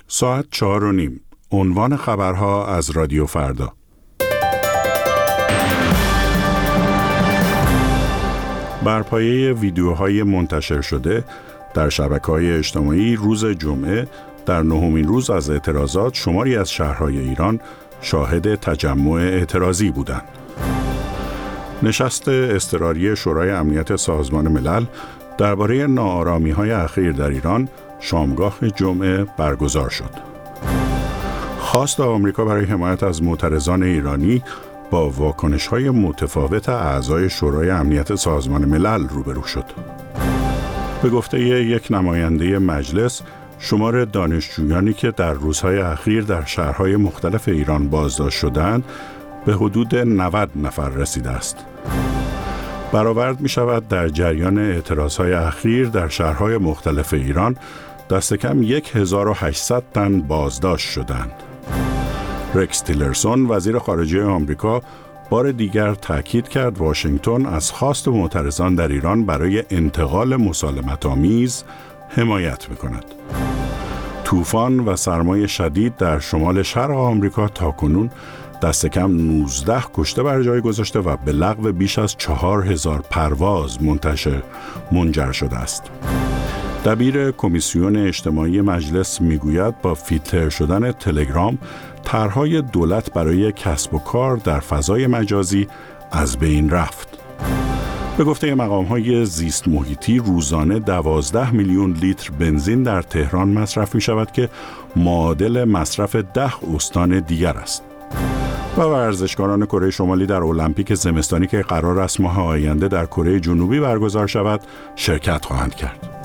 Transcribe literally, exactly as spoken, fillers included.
ساعت چهار و نیم. عنوان خبرها از رادیو فردا. بر پایه ویدیوهای منتشر شده در شبکه‌های اجتماعی روز جمعه در نهمین روز از اعتراضات شماری از شهرهای ایران شاهد تجمع اعتراضی بودند. نشست اضطراری شورای امنیت سازمان ملل درباره ناآرامی‌های اخیر در ایران شامگاه جمعه برگزار شد. خواست آمریکا برای حمایت از معترضان ایرانی با واکنش‌های متفاوت اعضای شورای امنیت سازمان ملل روبرو شد. به گفته یک نماینده مجلس، شمار دانشجویانی که در روزهای اخیر در شهرهای مختلف ایران بازداشت شدند به حدود نود نفر رسیده است. برآورد می شود در جریان اعتراضهای اخیر در شهرهای مختلف ایران دست کم هزار و هشتصد تن بازداشت شدند. رکس تیلرسون وزیر خارجه آمریکا بار دیگر تاکید کرد واشنگتن از خواست معترضان در ایران برای انتقال مسالمت‌آمیز حمایت می‌کند. طوفان و سرمای شدید در شمال شرق آمریکا تاکنون دست کم نوزده کشته بر جای گذاشته و به لغو بیش از چهار هزار پرواز منتشر منجر شده است. دبیر کمیسیون اجتماعی مجلس میگوید با فیلتر شدن تلگرام طرح‌های دولت برای کسب و کار در فضای مجازی از بین رفت. به گفته مقام‌های زیست محیطی روزانه دوازده میلیون لیتر بنزین در تهران مصرف می‌شود که معادل مصرف ده استان دیگر است. و ورزشکاران کره شمالی در المپیک زمستانی که قرار است ماه آینده در کره جنوبی برگزار شود شرکت خواهند کرد.